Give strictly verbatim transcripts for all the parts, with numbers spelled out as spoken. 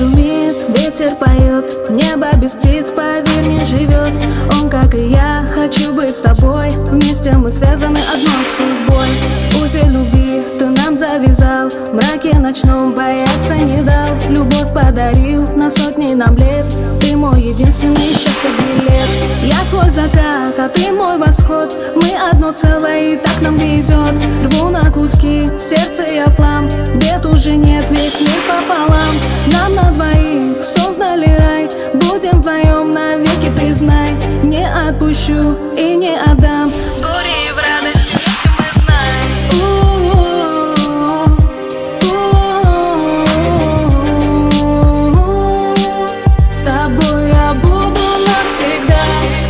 шумит, ветер поет, небо без птиц, поверь, не живет. Он, как и я, хочу быть с тобой, вместе мы связаны одной судьбой. Узел любви ты нам завязал, в мраке ночном бояться не дал. Любовь подарил на сотни нам лет, ты мой единственный счастье билет. Я твой закат, а ты мой восход, мы одно целое и так нам везет. Рву на куски, сердце я в хлам, бед уже нет, весь мир пополам. Нам на двоих создали рай, будем вдвоем навеки, ты знай. Не отпущу и не отдам, в горе и в радости вместе мы знаем. С тобой я буду навсегда.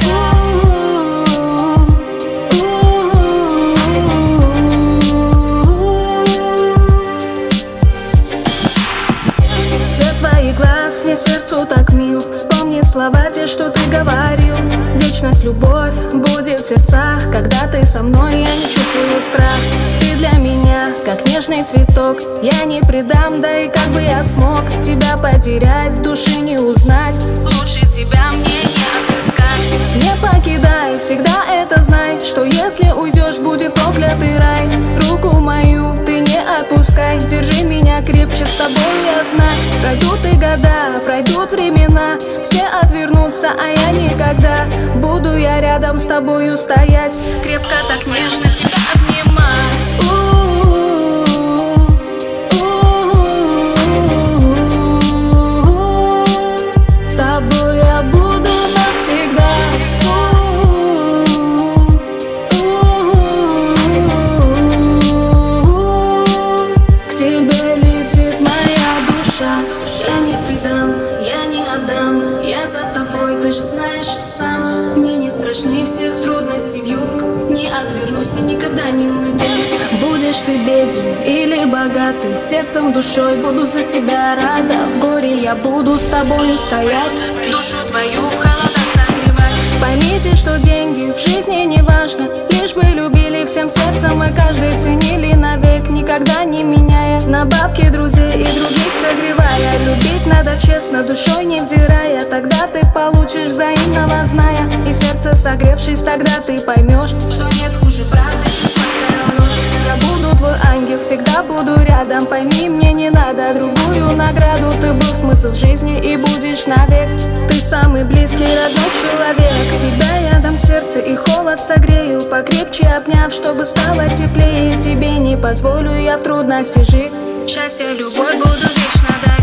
Цвет твоих глаз мне сердцу так мил, вспомни слова те, что ты говорил. Вечность, любовь будет в сердцах, когда ты со мной, я не чувствую страх. Ты для меня, как нежный цветок, я не предам, да и как бы я смог тебя потерять, души не узнать. Лучше тебя мне не отыскать. Не покидай, всегда это знай, что если уйдешь, будет проклятый рай. Руку мою ты не отпускай, держи меня крепче, с тобой я знаю. Пройдут и года, пройдут времена, все отвернутся, а я никогда. Буду я рядом с тобою стоять, крепко так нежно тебя обнимать. С тобой я буду навсегда. К тебе летит моя душа, я не предам, я не отдам, я за тобой, ты же знаешь сам. Мне не страшны всех трудностей вьюг, не отвернусь и никогда не уйду. Будешь ты беден или богатый, сердцем, душой буду за тебя рада. В горе я буду с тобою стоять, душу твою в холода согревать. Поймите, что деньги в жизни не важно, лишь бы любили всем сердцем и каждый ценили навек, никогда не меняя, на бабки, друзей и других согревая. Любить надо честно, душой невзирая, тогда ты получишь взаимного зная. И сердце согревшись, тогда ты поймешь, что нет хуже правды, чем сладкая ложь. Я буду твой ангел, всегда буду рядом, пойми, мне не надо другую награду. Ты был смысл жизни и будешь навек, ты самый близкий, родной человек. Тебя я дам сердце и холод согрею, покрепче обняв, чтобы стало теплее. Тебе не позволю я в трудности жить, счастье, любовь буду вечно дарить.